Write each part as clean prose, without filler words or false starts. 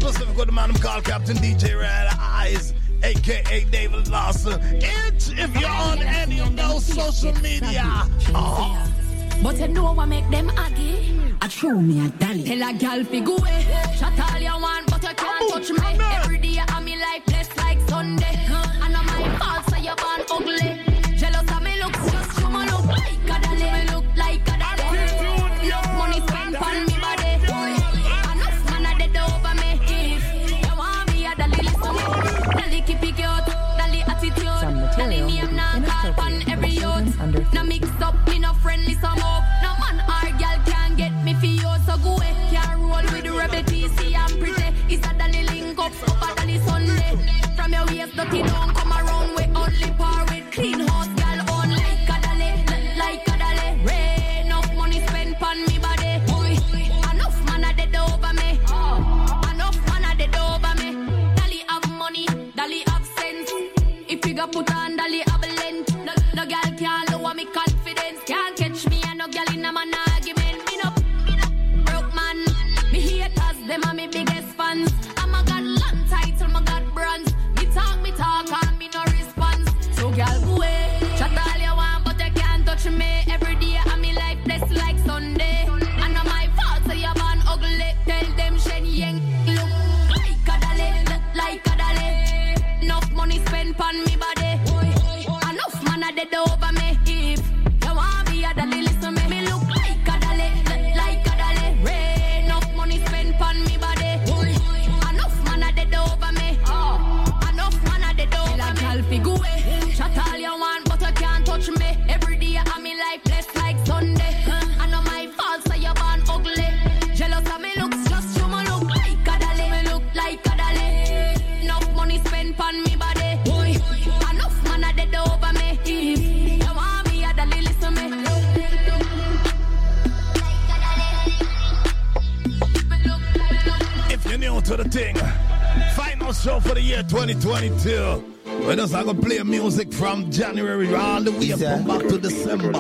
Specific with the man I'm called Captain DJ Red Eyes, aka David Lawson. It's if you're on any of those social media. But you know what make them aggy? I show me a dolly. Tell a girl fi go away. Shut all you want, but you can't touch me. Every day I'm me life blessed like Sunday. And I'm my fault, so you're born ugly. Jealous of me looks, just show me look like a dolly. Me look like a dolly. Enough money spent on me body. Enough man a dead over me. If you want me a dolly, listen me. Dolly keep it cute, dolly attitude. Dolly name now call on every youth. Now mix up, me no friendly some more. No man or girl can get me for you. So go away, can't roll with the rebel TC and pretty. It's a dolly link up, super dolly Sunday. From your waist dirty down, come around with only par with clean house girl on like a dolly, like a dolly. Rain, enough money spent on me body. Enough man a dead over me. Enough man a dead over me. Dolly have money, dolly have sense. If you got put on dolly have length. No girl can't lower me confidence. Can't catch me and no girl in a man argument. Me no broke man. Me haters, them are me biggest fans. I'm a got long title, my got bronze. Me talk, and me no response. So girl, go away. Chat all you want, but you can't touch me. Every day I'm me life blessed like Sunday. And not my fault, so you're born ugly. Tell them Shen Yang look like a dolly, like a dolly. Enough money spent on me body. Enough man a dead over me. If you want me a dolly, listen me. Me look like a dolly, like a dolly. Rain, enough money spent on me body. Enough man a dead over me. Enough man a dead over me. Girl fi go away. Chat all you want, but you can't touch me. Every day I'm me life blessed like Sunday. And not my fault, so you're born ugly. Jealous of me looks, just show me look like a dolly. Me look like a dolly. Enough money spent on me body. Enough man a dead over me. If you want me a dolly, listen me. If you're new to the thing, final show for the year 2022. We're just going to play music from January all the way from back to December.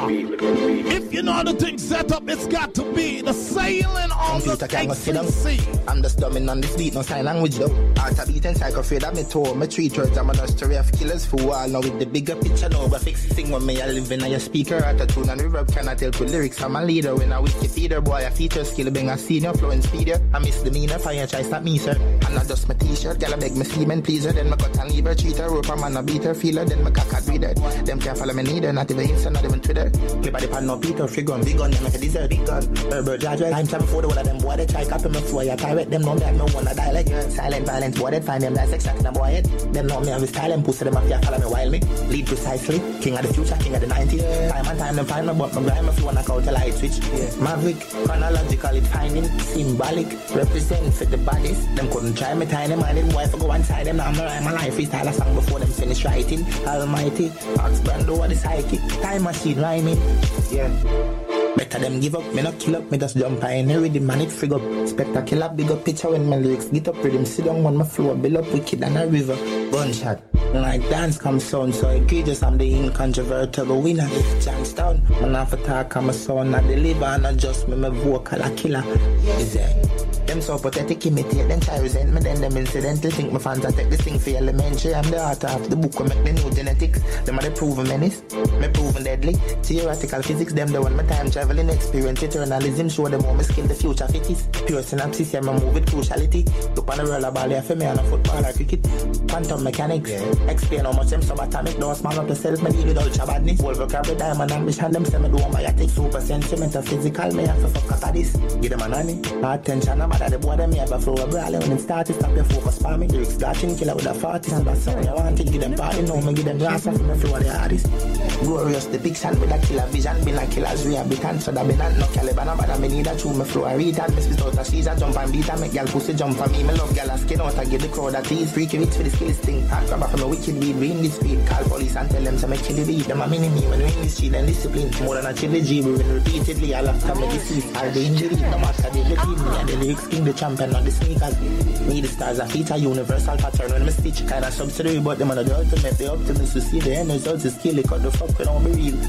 If you know the thing set up, it's got to be the sailing on the sea. I'm just dumbing on this beat, no sign language though. Art a beat and psycho afraid of me toe. My three words, I'm a story of killers for all. Now with the bigger picture, no graphics. Sing when me, I live in a speaker. At a tune and reverb, cannot help with lyrics. I'm a leader when I wiki feeder. Boy, a feature skill, being a senior, flowing speeder. I misdemeanor, fire try stop me, sir. I'm not just my t-shirt, girl, I beg me semen, please her. Then my cut and leave her, treat her, rope her, man, a beat her, feel her. Then my cock, I breathe her. Them can't follow me neither, not even Insta, not even Twitter. Play by the pan, no Peter, free gun, big gun, them make a dessert, big gun. Herbert, judge, time time before the one of them boy, they try copy me for you. Pirate them know me have no one a dialect. Silent violence, boy, they find them like sex in a boy head. Them know me have a style and pussy them up here, follow me while me. Lead precisely, king of the future, king of the 90s. Time and time them find me, but my grime if you wanna count a light switch. Maverick, chronological, it finding, symbolic, represent for the bodies. Them couldn't try me tiny minded, boy, if I go inside them, now I'm rhyme my life, freestyle a song before them finish writing. Almighty, Ox brand over the psychic, time machine rhyming, yeah. Better them give up, me not kill up, me just jump in the rhythm man it frig up. Spectacular, big up picture when my lyrics get up rhythm, sit down on my floor, build up wicked and a river. Gunshot, like dance come sound, so egregious, I'm the incontrovertible winner. Johnstown, man have a talk, I'm a son, I deliver and adjust me, my vocal a killer. Is there? Them so pathetic, imitate, then try resent me, then them incidental think my fans I take this thing for elementary. I'm the author of the book, I make the new genetics. Them are the proven menace, me proven deadly. Theoretical physics, them the one my time traveling experience. Eternalism show them how me skill the future fit is. Pure synapses, yeah, me move with cruciality. Look on the roller ball, yeah, for me on a football or cricket. Quantum mechanics, explain how much them subatomic, don't small up yourself, me deal with ultra badness. Wolver crab with diamond ambition, them say me do biotic, super sense, metaphysical, me have to fuck up at this. Give them a nanny, attention, I'm that the boy them have a flow of brawling when it started, stop your focus for me. Lyrics dashing, killer with a 40, so that's all you want to give them party, no, me give them rasa from the flow of the hardest. Glorious depiction with a killer vision, been a killer's rehabilitant, so that be not no caliber, but I need a true, me flow a retard, me spit out a she's a jump and beat, I make girl pussy jump for me, me love girl a skin out, I get the crowd a tease, freaky rich for the skills thing, hard grabber from a wicked weed, we in this speed, call police and tell them to make kill the beat, them a mini me, when we in this street and discipline, more than a chili G, we win repeatedly, I love to make the seats, are the injury, no matter the team, me and the lyrics king, the champion, not the sneakers. Me the stars, I feature universal pattern when me stitch kind of subsidiary, but them are the ultimate, the optimist to see the end results is kill it, cut the fuck, we don't be real.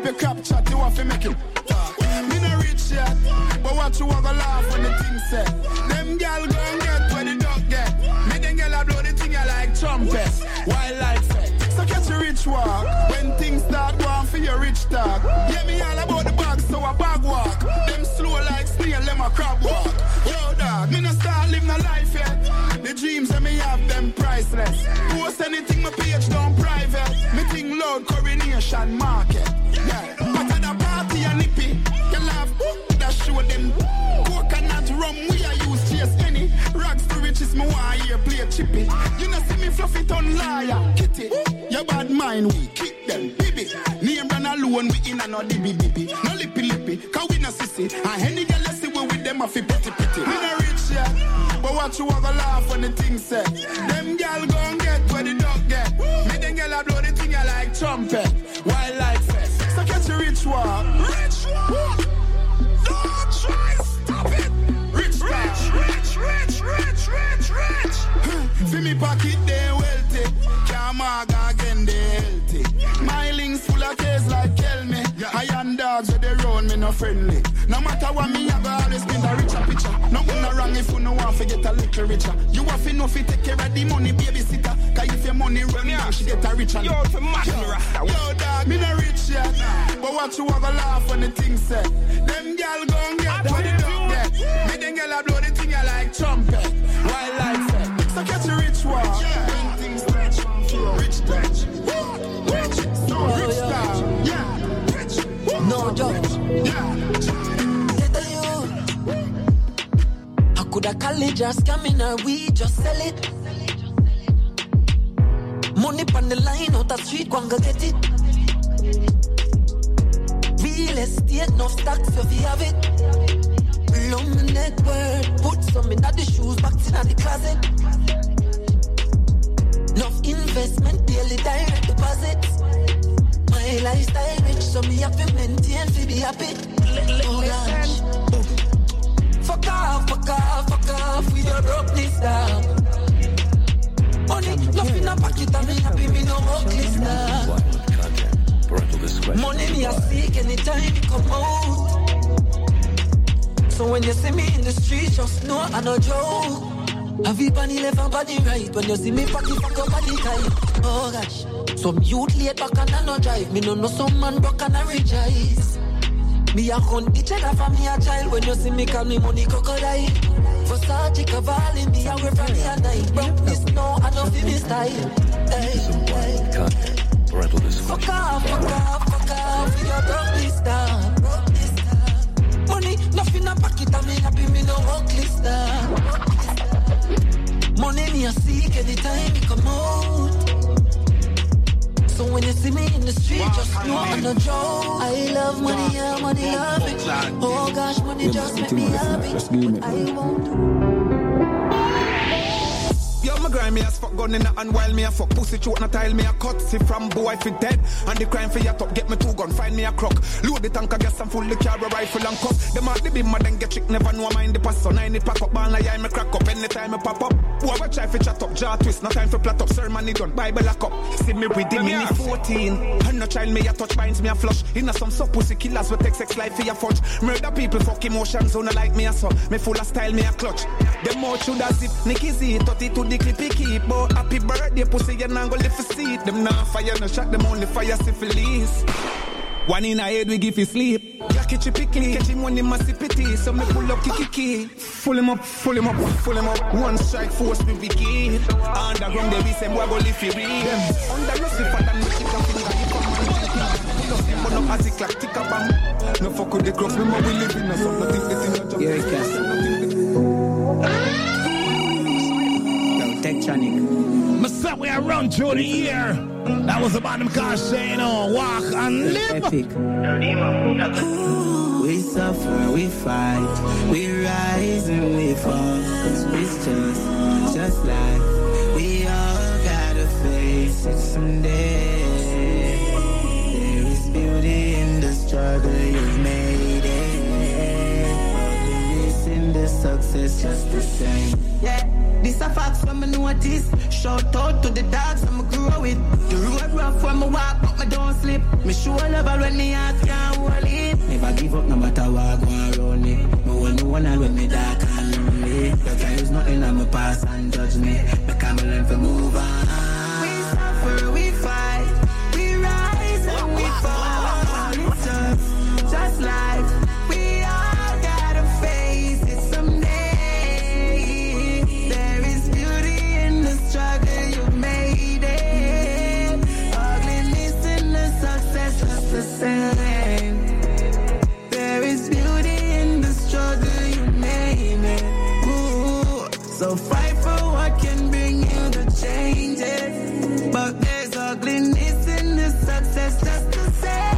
up your crap chat, you have to make it talk. Me no rich yet, but what you want to laugh when the thing said. Them gal gon' get where the dog get. Me them gal a blow the thing I like trumpet. Wildlife set. So catch a rich walk. When things start going for your rich talk. Yeah, me all about the bag, so a bag walk. Them slow like snail, them a crab walk. Yo dog, me no start live no life yet. The dreams that me have, them priceless. Post anything, my page down private. Me think loud coronation market. Yeah, but at a party and nippy, you laugh, that show them. Coconut rum, we are use chase any. Rags to riches, me want here play chippy. You know see me fluffy ton liar, kitty. Your bad mind, we kick them, baby. Name run alone, we in and no dibby dibby. No lippy lippy, cause we no sissy. And any girl I see we with them, I feel pretty pretty. Me no rich yet, but what you want to laugh when the thing said. Them gal gon' get where the dog get. Me them gal a blow the thing I like trumpet. Wildlife fest, so catch a rich walk. Rich walk, don't try stop it. Rich See me pocket they wealthy. Camarga again they healthy. My links full of case like kill me. I am dogs with they round me no friendly. No matter what me I go always been a richer picture. No gonna wrong if you no want to get a little richer. You have to know if you take care of the money babysitter. Cause if your money run down she get a richer. Yo to yo dog me no rich yet. But what you want to laugh when the thing said. Them gal gon' get what the dog get. Me them gal a blow the thing I like trumpet. Wildlife set. So catch a rich one. When things touch, rich touch. Rich, so rich touch. Yeah, rich. No joke. Yeah. Tell you, how could a college just come in and we just sell it? Money on the line, out the street, go and go get it. Real estate, no stocks if you have it. Long neck word, put some in the shoes, back in the closet. Enough investment, daily direct deposits. My lifestyle rich, so me have to maintain to be happy. Oh gosh. Fuck off, we don't broke this down. Money, nothing in a pocket, and me happy, me no work this down. Money me a seek anytime it come out. So when you see me in the street, just know I no joke. Have you bunny left and body right? When you see me pocket fuck up body tight. Oh gosh. Some youth laid back and I no drive. Me no know some man broke and I rejoice. Me a hunt each other for me a child. When you see me call me money crocodile. Versace Cavalli, me a wear from me a night. Broke this no, I don't feel me style. Hey, hey. Fuck off, we don't broke this down. Money, nothing in a pocket, and me happy, me no work list down. Money me a seek anytime it come out. So when you see me in the street, just know I'm no joke. I love money, yeah, money love it. Oh gosh, money just make me happy. I won't do. Yo, my grind me as fuck gun in the hand while me a fuck pussy choke na tile me a cut. See from boy fi dead and the crime for your top. Get me 2 gun, find me a crook. Load the tank, I guess I'm full the carry rifle and cuff. Them out the beam, then get trick, never know mind the pass. So 9 it pack up, ball like I me crack up. Anytime I pop up, whoever try fi chat up, jaw twist. No time for plat up, ceremony done, Bible lock up. See me with the mini 14. And no child me a touch, binds me a flush. Inna some sub pussy killers with take sex life for your fudge. Murder people, fuck emotions, don't like me a so. Me full of style, me a clutch. Them more should a zip, Nicky Z, 32 the clippy keep. But happy birthday, pussy, you not go live for seat. Them not fire, no shot, them only fire syphilis. One in a head, we give you sleep. Jacky chippy clean, catch him on the massive pity. So me pull up, kiki. Full him up. One strike force, we wicked. Underground, they be same, we go live for real. Under no silver, than me chick and finger, if I'm man, pull up him, but no as it clock, tick up bam. No fuck with the cross, me we live in a song, nothing, the thing, not yeah, I said we are run through the year. That was about them cars saying, oh, walk and live. Epic. We suffer, we fight, we rise and we fall. It's just like we all gotta face it someday. There is beauty in the struggle, you've made it. There is in the success just the same. Yeah, this a fact from me notice. Shout out to the dogs I'm grow with. The road rough when me walk, but me don't slip. Me show love when me heart can't hold it. Never give up no matter what go around me. Me hold me one when me dark and lonely. You can't use nothing on my past and judge me. Because me learn to move on. We suffer, we fight, we rise and we fall. It's just life. We all gotta face it someday. There is beauty in the struggle, you made it. Ugliness in the success, just the same. There is beauty in the struggle, you made it. Ooh. So fight for what can bring you the changes. But there's ugliness in the success, just the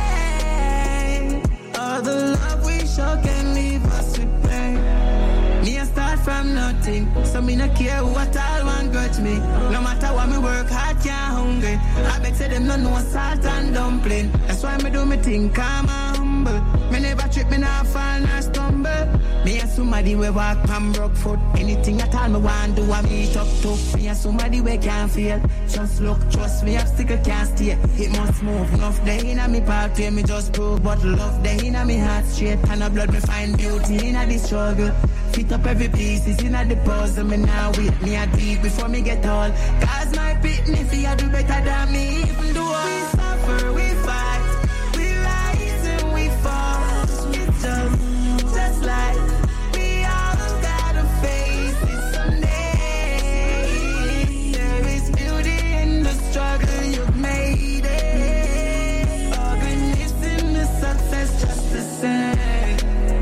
same. All the love we show can leave us with pain. Me a start from nothing, so me no care what all one grudge me. No matter what me work hard, can't hungry. I bet say them no know salt and dumpling. That's why me do me thing calm and humble. Me never trip, me not fall nor stumble. Me a somebody we walk from broke foot. Anything at all me want do, I meet up to. Me a somebody we can't feel. Just look, trust me, obstacle can't stay. It must move, enough day in me pathway. Me just prove, but love day in me heart straight. And a blood me find beauty in the struggle. Fit up every piece, is in the puzzle. Me now wait, me a deep before me get all. Cause my pitney fear do better than me. Even though we suffer, we fight, we rise and we fall. It's just like we all gotta face it someday. There is beauty in the struggle, you've made it. Ugliness in the success, just the same.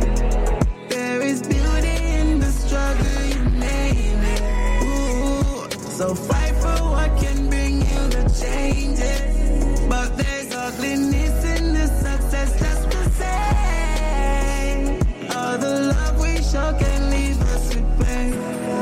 There is beauty in the struggle, you made it. Ooh. So fight for what can bring you the changes. But there's ugliness in the success, just the same. All the love we show can leave us with pain.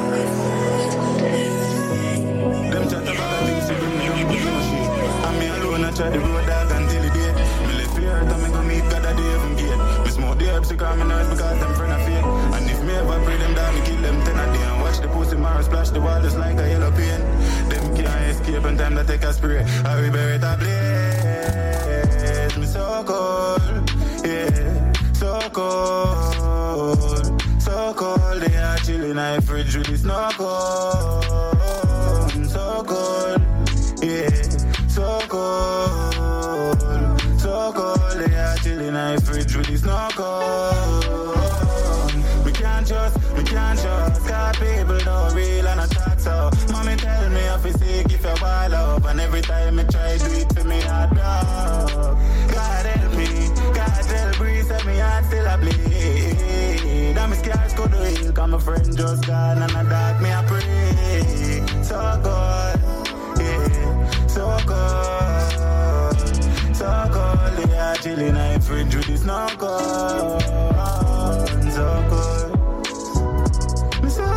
Them chat about the things you bring me on the machine. And me alone I try to grow dog until the day. Me left fear and me go meet God at the heaven gate. Me smoke the herbs to calm me nerves because them friend of fate. And if me ever pray them down, me kill them 10 a day. And watch the pussy marrow splash the wall just like a yellow paint. Them can't escape in time to take a spray. I will bury it a blaze. Me so cold, yeah, so cold. So cold, they are chilling in the fridge with the snow cold. So cold, yeah, so cold. So cold, they are chilling in the fridge with the snow cold. We can't trust, cause people don't real and attack so. Mommy tell me if you sick, if you wild up. And every time I try do it for me, I drop. God help me, God tell breeze, set me heart still a bleed. And my scars go to heal, cause my friend just gone. And I dark me a pray. So good, yeah, so good. So cold, they are chilling in the fridge with the snow cold. So cold, me so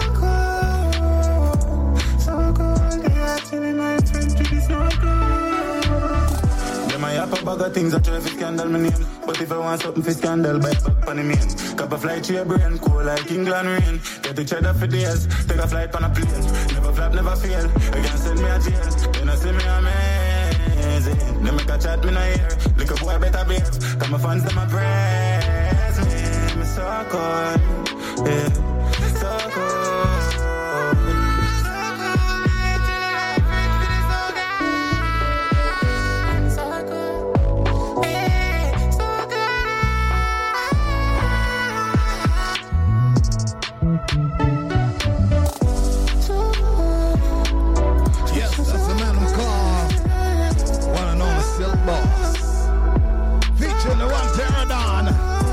cold, they are chilling in the fridge with the snow cold. Them I have a bag of things that try to scandal my name. But if I want something for scandal, bite back on the main. Cup a flight to your brain, cool like England rain. Get the cheddar for days, take a flight on a plane. Never flap, never fail, again send me a jail. Then I see me a amazing. They make a chat, me no hear. Look up boy better behave. Cause my fans, them a praise me. Me so cold, yeah, so cold. Boss. Featuring the one Pterodon.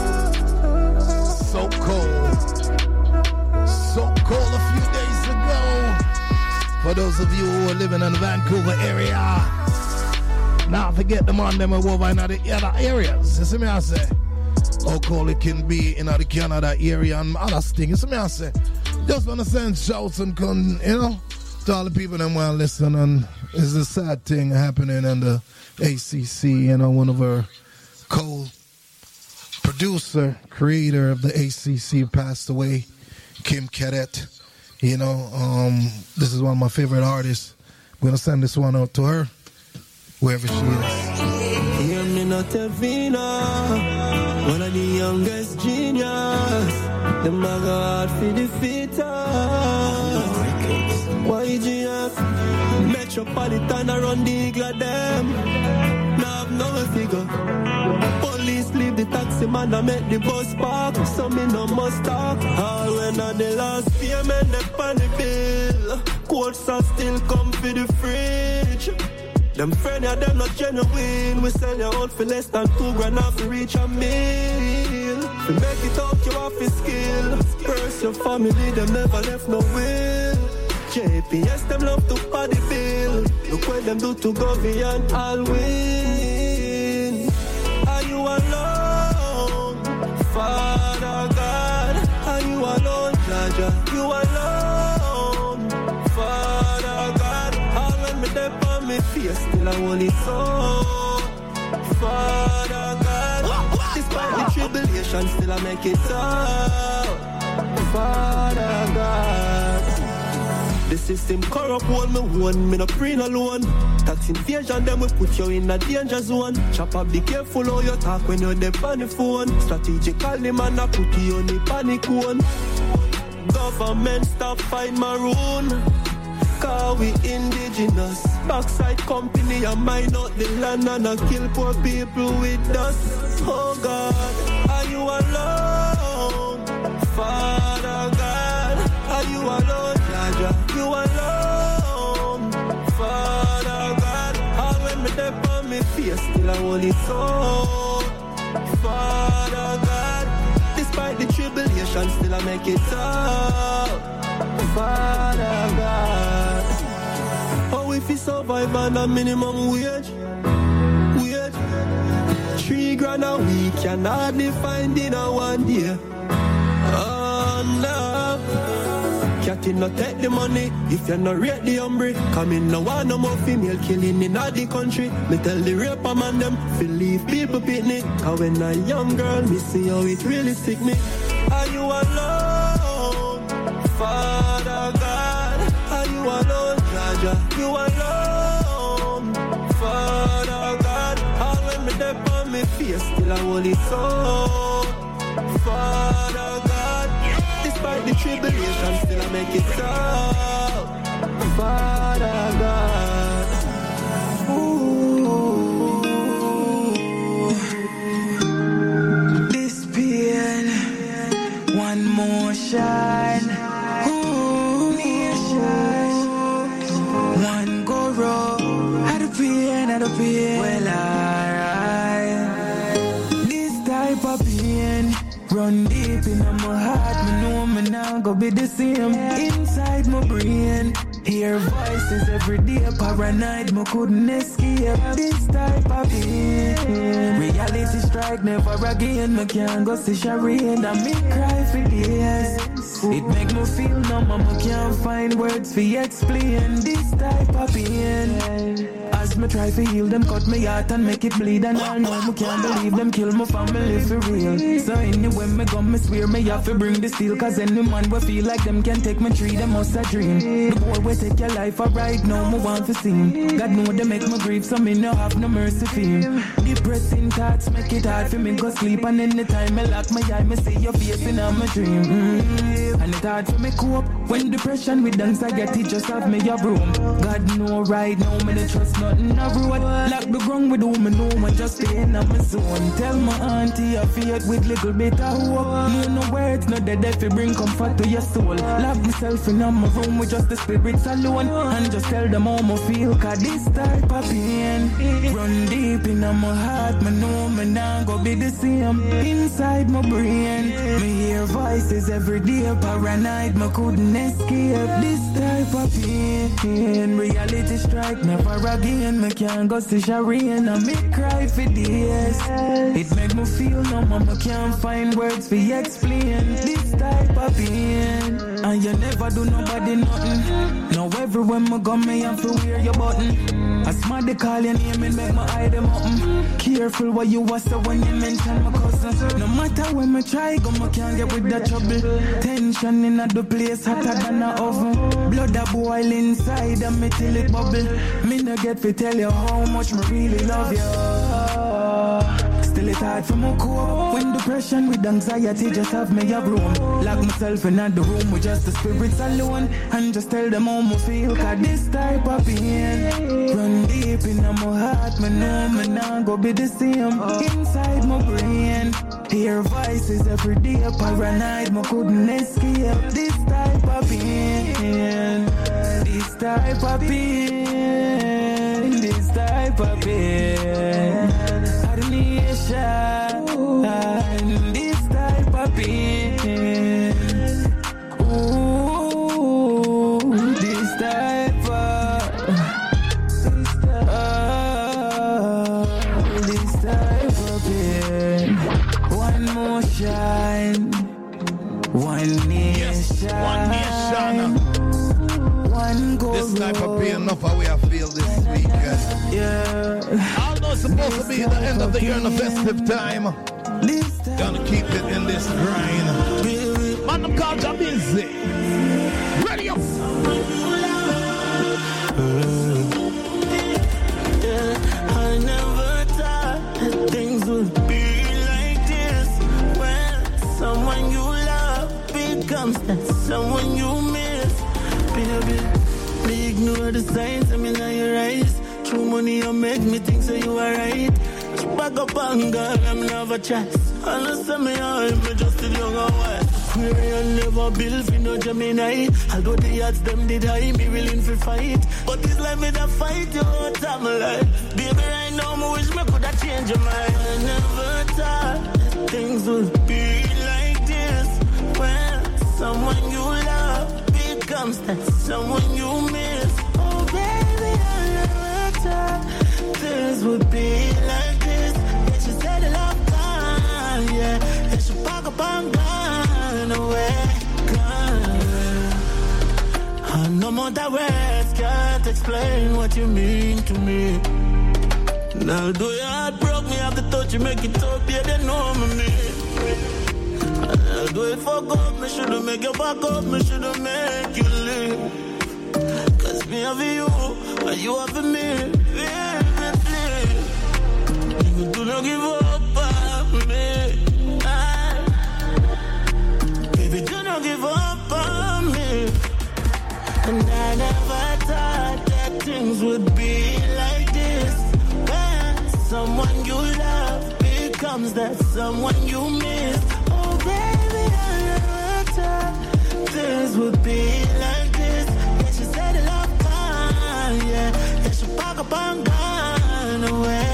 So cold. So cold a few days ago. For those of you who are living in the Vancouver area. Now forget the man them over in other areas. You see me I say? How cold it can be in the Canada area and other things. You see me I say? Just want to send shouts and to all the people that want to listen. And it's a sad thing happening in the ACC, one of our co-producer, creator of the ACC passed away Kim Cadet. You know, this is one of my favorite artists. I'm going to send this one out to her, wherever she is. Hear me not Evina, one of the youngest genius. The maga hard for the fitter. YGF, Metropolitan around the Eagle them. Now I've no figure. Police leave the taxi man and make the bus park. So me no must talk. All when I the last payment they pan the bill. Quotes are still come for the fridge. Them friends are them not genuine. We sell your out for less than $2,000 off to reach a meal. To make it out you have to skill. Curse your family, them never left no will. JPS them love to party bill. Look what them do to government, I'll win. Are you alone? Father God, are you alone? Jaja, you alone? Father God, all when me dip on me face, still I want it so. Father God, despite the tribulation, still I make it out. Father God. The system corrupt, hold me one, me no preen alone. Tax invasion, them will put you in a danger zone. Chop up, be careful how you talk when you're deep on the phone. Strategically, man, I put you on the panic one. Government stop find maroon. Cause we indigenous. Backside company, I mine out the land and I kill poor people with dust. Oh God, are you alone? Father God, are you alone? You alone, Father God. All when me dip on me face, still I hold it so. Father God, despite the tribulation, still I make it up. Father God. Oh, if you survive on a minimum wage, $3,000 a week, can hardly find in a one day. Oh no. Catty not take the money if you not rate the umbre. Come in no one no more female killing in all the country. Me tell the raper man them feel leave people picnic. Cause when a young girl me see how it really sick me. Are you alone? Father God, are you alone? Jaja, you alone? Father God, all when me dip on me face, still I hold it so. Father God, despite the tribulation, still I make it up. Father God. Ooh. This pain, one more shine. Ooh, nation. One go wrong. Had a pain. Well, alright. This type of pain run deep in my heart. Me know me now go be the same. Inside my brain, hear voices every day. Paranoid, me couldn't escape this type of pain. Reality strike never again. Me can't go see Shireen and me cry for days. It make me feel numb and me can't find words for explain this type of pain. As me try to heal them, cut me heart and make it bleed. And I know me can't believe them kill my family for real. So anyway me go, me swear me have to bring the steel. Cause any man will feel like them can take my tree, them must a dream. The boy will take your life alright now, me want to see him. God know they make me grieve, so me no have no mercy for him. Depressing thoughts make it hard for me go sleep. And anytime I lock my eye, me see your face in my dream. And it's hard for me cope when depression with anxiety just have me a room. God know right now, me no trust nothing a road. Lock the ground with whom me know, man just stay in my zone. Tell my auntie I fear with little bit of hope. No words, no dead if you bring comfort to your soul. Lock myself in my room with just the spirits alone. And just tell them how I feel, cause this type of pain run deep in my heart. Me know me now go be the same. Inside my brain, me hear voices every day. Paranoid, me couldn't escape this type of pain. Reality strike never again. Me can't go see Shireen and me cry for days. It make me feel numb and me can't find words for explain this type of pain. And you never do nobody nothing. Now everywhere me go, me have to wear your button. I smart they call your name and make my eye them open. Careful what you was so when you mention my cousin. No matter when me try, go me can't get with that trouble. Tension in the place hotter than a oven. Blood a boil inside and me till it bubble. Me no get to tell you how much me really love you. Still it's hard for my core. When depression with anxiety just have me a room. Lock myself in the room with just the spirits alone. And just tell them how me feel. Cause this type of pain run deep in my heart. Me know me not go be the same. Inside my brain hear voices every day. Paranoid me couldn't escape. This type of pain. This type of pain. This type of pain. This type of pain. Ooh, this type of pain. One more shine. One nation. One nation. One goal. This type of pain, enough how we I feel this weekend. Yeah. Although it's supposed to be the end of the year and the festive time, gonna keep it in this grind. Man, I'm called busy. Ready up. I never thought that things would be like this. When someone you love becomes that someone you miss. Baby, ignore the signs, I mean, now your eyes. True money, you make me think so you are right. Back up and girl, I'm never chance. Understand me, I'm just a young and wild. Query and never build for no Gemini. Although the odds them did high, me willing for fight. But it's like me that fight you all time alive. Baby, right now, I wish me could have changed your mind. I never thought that things would be like this. When someone you love becomes that someone you miss. Oh, baby, I never thought this would be like this. That you said the love gone, yeah. That you pack up and gone away, gone away. And no more that words can't explain what you mean to me. Now do your heart broke me, have to touch you, make it up, yeah, they know me. I'll do it for God, me should've make you back up, me should've make you live. Cause me have you, and you have me, baby, please. You do not give up on me. Baby, do not give up on me. And I never thought that things would be like this. When someone you love becomes that someone you miss. Oh, baby, I never thought things would be like this. Yeah, she said the love gone, yeah. Yeah, she pack up and gone away.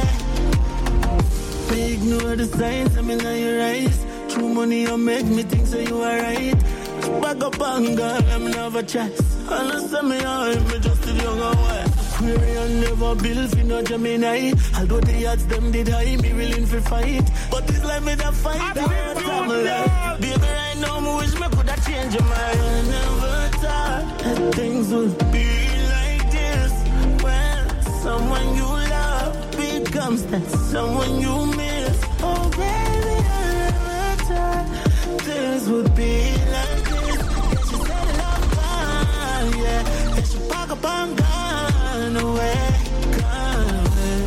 Ignore the signs, I mean, now your eyes. True money, you make me think so you are right. Back up and gone, I'm never chance. Understand me, I'm just a young and wild. Query and never build for no Gemini. Although the odds them did high, me willing for fight. But it's like me that fight that time alive. Baby, right now, I wish me could have changed your mind. I never thought that things would be like this. When someone you love becomes that someone you miss. Oh, baby, I never thought things would be like this. She said the love gone, yeah. And she pack up and gone away, gone away.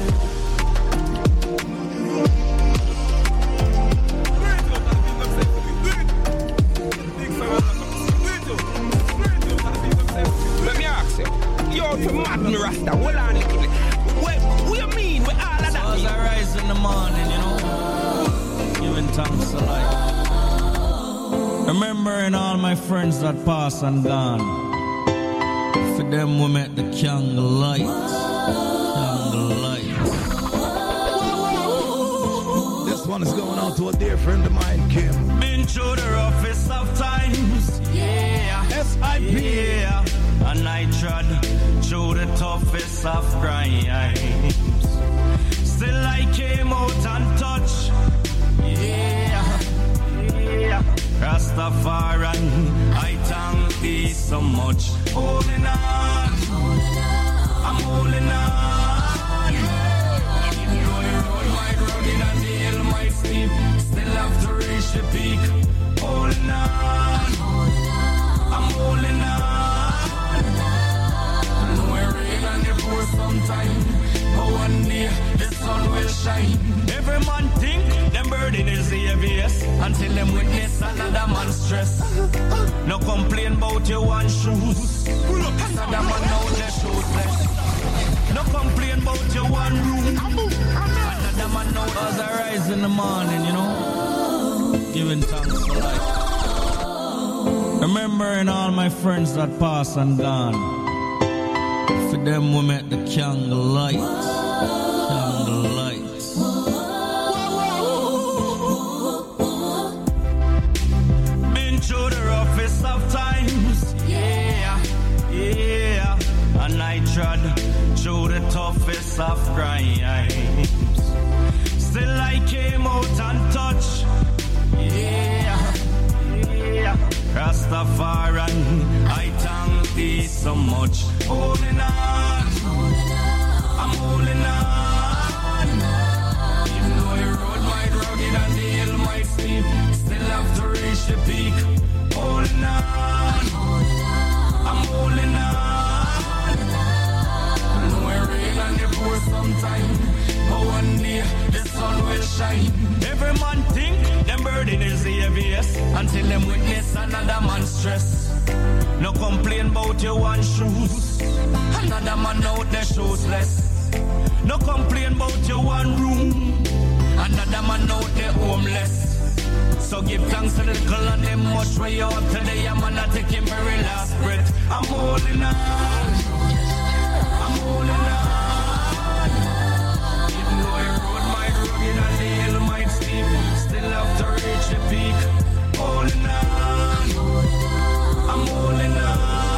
Let me ask you, you're from Martin Rasta, hold on. What you mean with all of that? So as I rise in the morning, you know, giving thanks to life. Remembering all my friends that passed and gone. For them we met the candle light. Candle light. This one is going out to a dear friend of mine, Kim. Been through the roughest of times. Yeah. S.I.P. Yeah. And I trod through the toughest of crimes. Still I came out and touched. Yeah. Yeah. Rastafari, I thank thee so much. Holding on, I'm holding on. steep, still have to reach the peak. Holding on, I'm holding on. I know it rain and it pour sometime, but one day the sun will shine. Every man think them burden is the heaviest until them witness another man's stress. No complain about your one shoes, another man out their shoes less. No complain about your one room, another man out. As I rise in the morning, you know, giving thanks for life, remembering all my friends that pass and gone. For them we met the candle lights. Been through the roughest of times, yeah. And I trod through the toughest of crimes. Still I came out untouched, yeah. Rastafari, I thank thee so much. Holding on, I'm holding on. Even though the road might rugged and the hill might steep, still have to reach the peak. Holding on, I'm holding on. I know it rain and it pour sometime, but one day the sun will shine. Every man think them burden is the heaviest until them witness another man's stress. No complain about your one shoes, another man out their shoes less. No complain about your one room, another man out there homeless. So give thanks to the little and them much way up today. I'm not taking very last breath. I'm holding on, I'm holding on. Even though the road might rugged and the hill might steep, still have to reach the peak. Holding on, I'm holding on.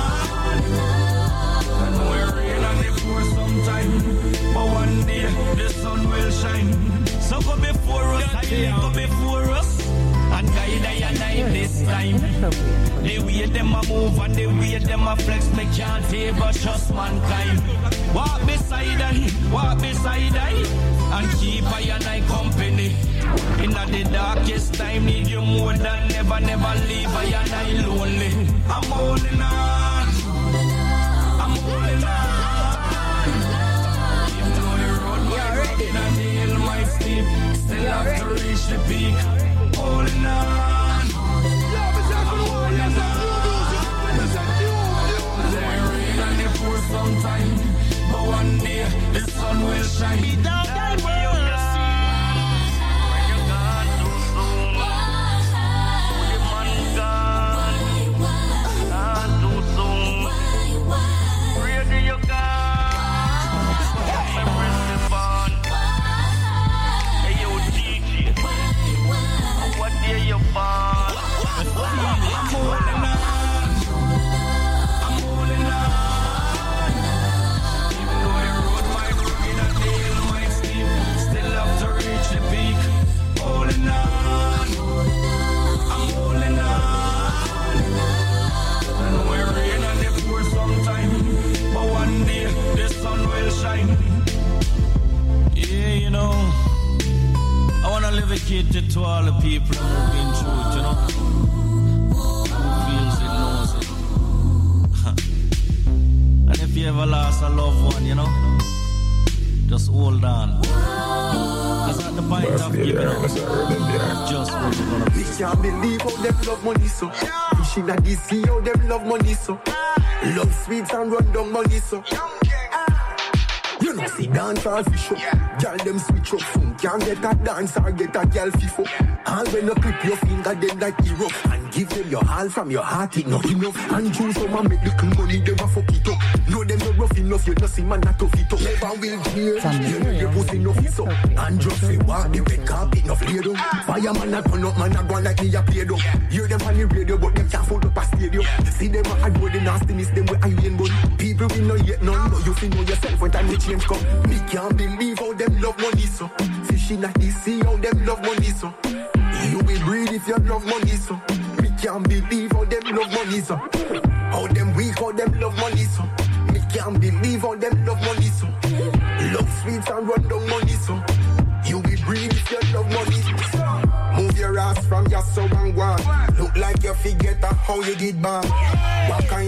I know it rain and it pour sometime, but one day the sun will shine. So go before us, I go before us, and guide I and I this time. The way them a move and the way them a flex, me can't favor trust mankind. Walk beside I, and keep I and I company. In the darkest time, need you more than ever, never leave I and I lonely. I'm holding on, I'm holding on. Even though the road might rugged and the hill might steep, still have to reach the peak. Holding on, I'm holding on. There rain and it pour sometime, but one day the sun will shine. Be down that world. Dedicated to all the people who've been through it, you know. Who feels it, knows it. And if you ever lost a loved one, you know, just hold on. Because at the point of giving up, just what you're gonna be. We can't believe how them love money so. Fishing at the sea, how them love money so. Love sweets and run down money so. You know see dance or fish up. Girl them switch up soon. Can't get a dance or get a girl fifo. All when you clip your finger them like hero. And give them your all from your heart, it not enough. And choose some and make little money, them a fuck it up. Know them no rough enough, you know see man not tough it up. Never will hear, you know your pussy no fit up. And just say walk the red carpet no flare down. Fireman a turn up, man a go like me a play down. Hear them on the radio, but them can't fold up a stadium. See them a hard boy, the nastiness, them with iron bun. People we know yet none, but you see know yourself when time we change come. Me can't believe how them love money so. Fishing at the sea, how them love money so. You will breathe if you love money so. Me can't believe how them love money so. How them weak, how them love money so. Me can't believe how them love money so. Love sweets and run down money so. You will breathe if you love money so. just so one. Look like you forget how you did born. What kind